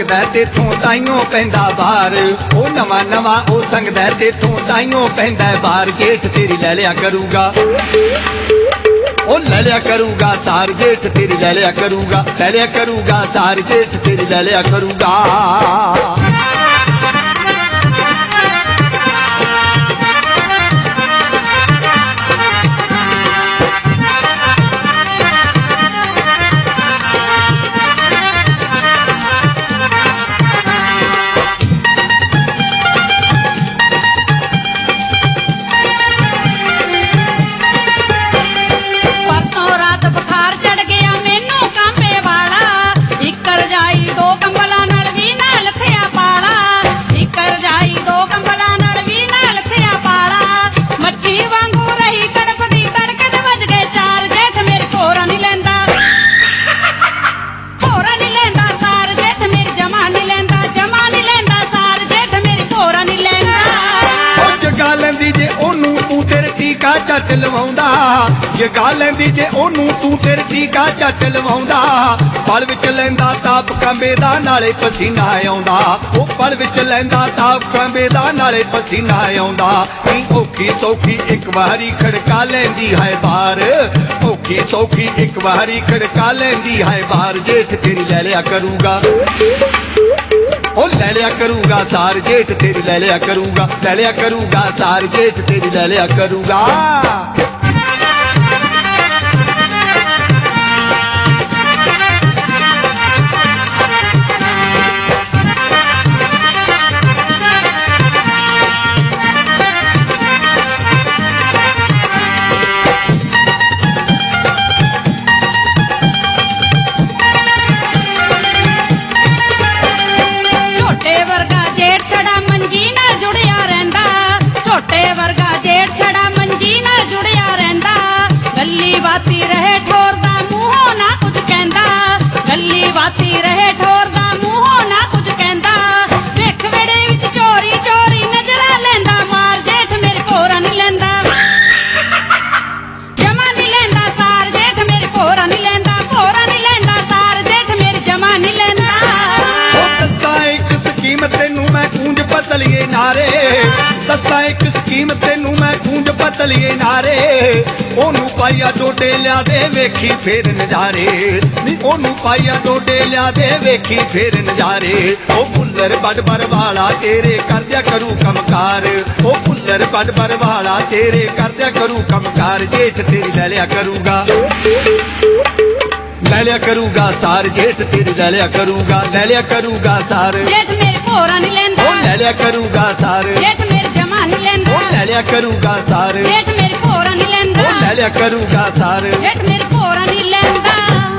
संगदा तेथों ताइयों पैंदा बार ओ नवा नवा ओ संगदा तेथों ताइयों पैंदा बार जेठ तेरी लै लिया करूगा ओ लै लिया करूगा सार जेठ तेरी लै लिया करूगा सार जेठ तेरी लै लिया करूगा। झट लवाउंदा जगा लैंदी जे ओनू तू तेरे टीका झट लवाउंदा पल विच लैंदा ताप कंबे दा नाले पसीना आउंदा ओ पल विच लैंदा ताप कंबे दा नाले पसीना आउंदा औखी सौखी एक वारी खड़का लैंदी है बार औखी सौखी एक वारी खड़का लैंदी है बार जेठ तेरी लै लिया करूगा ओ लै लिया करूगा सार जेठ तेरी लै लिया करूगा सार जेठ तेरी लै लिया करूगा। दसा एक स्कीम तेनू मैं गूंज पतलिए नारे ओनू पाइया डोडे लिया दे वेखी फेर नजारे ओनू पाइया डोडे लिया दे वेखी फेर नजारे ओ फुल्लर बड़ बर वाला तेरे कर दिया करू कमकार ओ फुल्लर बड़ बर वाला तेरे कर दिया करू कमकार जेठ तेरी लै लिया करूगा सार जेठ तेरी लै लिया करूगा सार जेठ मेरे कोरा नहीं लेंदा ओ लै लिया करूगा सार जेठ मेरे जमा नहीं लेंदा ओ लै लिया करूगा सार जेठ मेरे कोरा नहीं लेंदा ओ लै लिया करूगा सार जेठ मेरे कोरा नहीं लेंदा।